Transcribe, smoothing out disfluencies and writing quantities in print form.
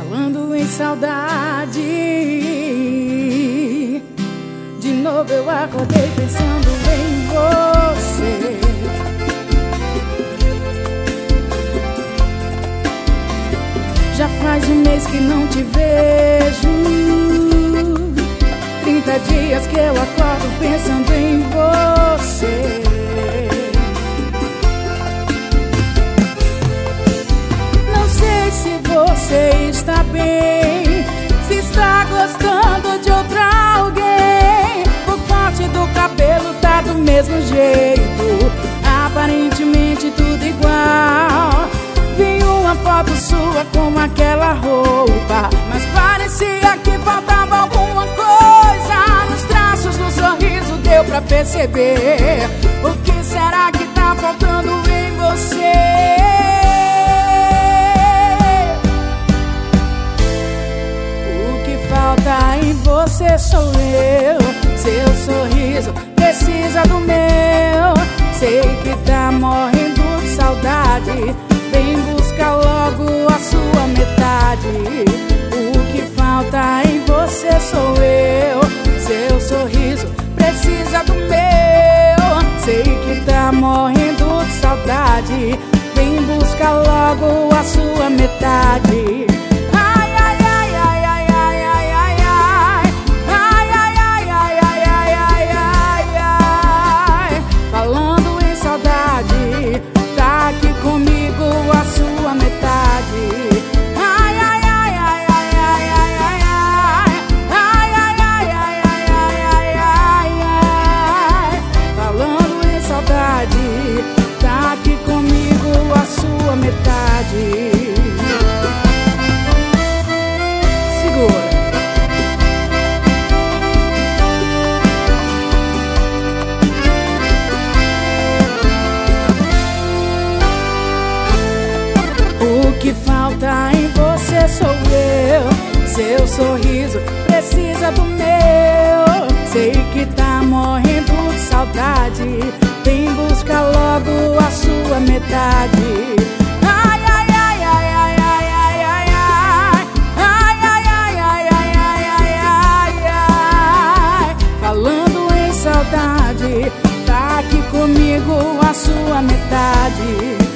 Falando em saudade, de novo eu acordei pensando em você. Já faz um mês que não te vejo, 30 dias que eu acordo pensando em você. Não sei se você está bem, se está gostando de outra alguém. O corte do cabelo tá do mesmo jeito, aparentemente tudo igual. Vi uma foto sua com aquela roupa, mas parecia que faltava alguma coisa. Nos traços do sorriso deu pra perceber. O que será que tá faltando em você? O que falta em você sou eu. Seu sorriso precisa do meu. Sei que tá morrendo de saudade, vem buscar logo a sua metade. O que falta em você sou eu. Seu sorriso precisa do meu. Sei que tá morrendo de saudade, vem buscar logo a sua metade. Ai, ai, ai, ai, ai, ai, ai, ai, ai. Ai, ai, ai, ai, ai, ai, ai, ai, ai. Falando em saudade, tá aqui comigo a sua metade. Ai, ai, ai, ai, ai, ai, ai, ai, ai. Ai, ai, ai, ai, ai, ai, ai, ai, ai. Falando em saudade, tá aqui comigo a sua metade. Segura. O que falta em você sou eu. Seu sorriso precisa do meu. Sei que tá morrendo de saudade, vem buscar logo a sua metade. Ai, ai, ai, ai, ai, ai, ai, ai, ai. Ai, ai, ai, ai, ai, ai, ai, ai, ai. Falando em saudade, tá aqui comigo a sua metade.